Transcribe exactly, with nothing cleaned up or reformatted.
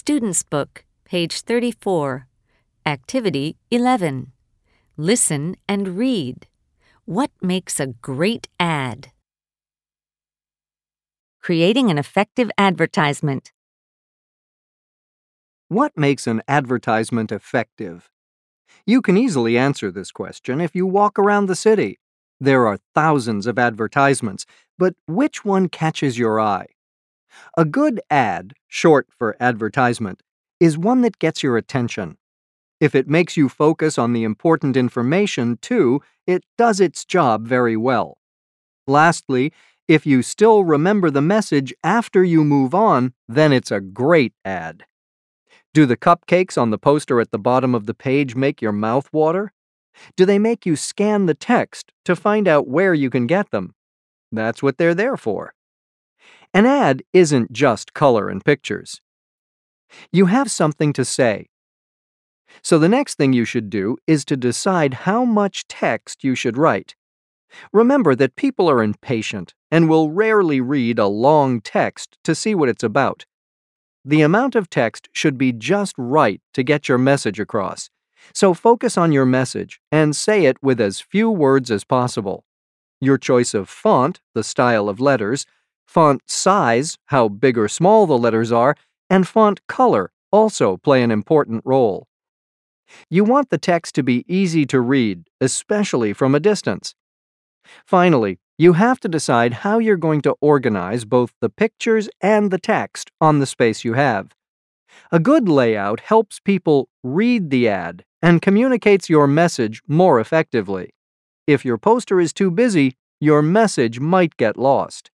Student's Book, page thirty-four. Activity eleven. Listen and read. What makes a great ad? Creating an effective advertisement. What makes an advertisement effective? You can easily answer this question if you walk around the city. There are thousands of advertisements, but which one catches your eye? A good ad, short for advertisement, is one that gets your attention. If it makes you focus on the important information, too, it does its job very well. Lastly, if you still remember the message after you move on, then it's a great ad. Do the cupcakes on the poster at the bottom of the page make your mouth water? Do they make you scan the text to find out where you can get them? That's what they're there for. An ad isn't just color and pictures. You have something to say. So the next thing you should do is to decide how much text you should write. Remember that people are impatient and will rarely read a long text to see what it's about. The amount of text should be just right to get your message across. So focus on your message and say it with as few words as possible. Your choice of font, the style of letters, font size, how big or small the letters are, and font color also play an important role. You want the text to be easy to read, especially from a distance. Finally, you have to decide how you're going to organize both the pictures and the text on the space you have. A good layout helps people read the ad and communicates your message more effectively. If your poster is too busy, your message might get lost.